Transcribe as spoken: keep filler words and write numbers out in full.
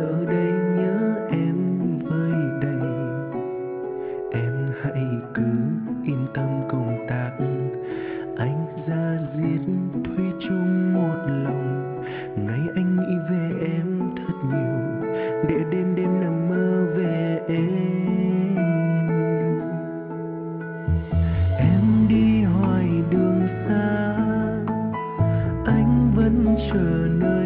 ở đây nhớ em vơi đầy. Em hãy cứ yên tâm công tác, anh ra diết thủy chung một lòng. Ngày anh nghĩ về em thật nhiều, để đêm đêm nằm mơ về em. Em đi hoài đường xa, anh vẫn chờ nơi